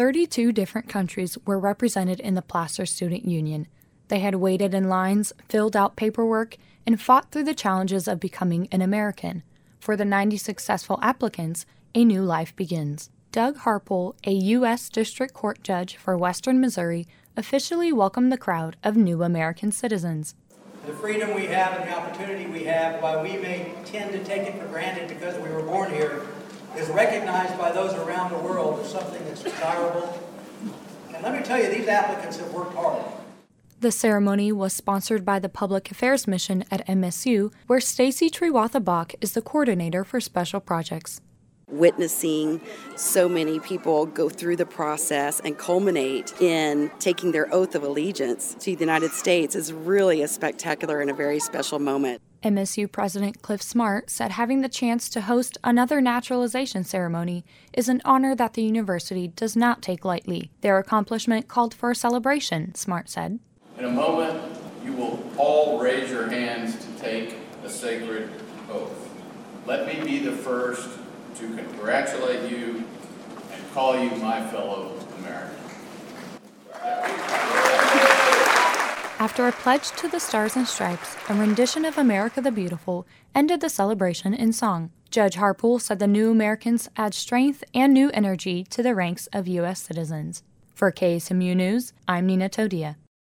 32 different countries were represented in the Placer Student Union. They had waited in lines, filled out paperwork, and fought through the challenges of becoming an American. For the 90 successful applicants, a new life begins. Doug Harpole, a U.S. District Court judge for Western Missouri, officially welcomed the crowd of new American citizens. The freedom we have and the opportunity we have, while we may tend to take it for granted because we were born here, is recognized by those around the world as something that's desirable. And let me tell you, these applicants have worked hard. The ceremony was sponsored by the Public Affairs Mission at MSU, where Stacy Triwatha-Bach is the coordinator for special projects. Witnessing so many people go through the process and culminate in taking their oath of allegiance to the United States is really a spectacular and a very special moment. MSU President Cliff Smart said having the chance to host another naturalization ceremony is an honor that the university does not take lightly. Their accomplishment called for a celebration, Smart said. In a moment, you will all raise your hands to take a sacred oath. Let me be the first to congratulate you and call you my fellow American. After a pledge to the Stars and Stripes, a rendition of America the Beautiful ended the celebration in song. Judge Harpole said the new Americans add strength and new energy to the ranks of U.S. citizens. For KSMU News, I'm Nina Todia.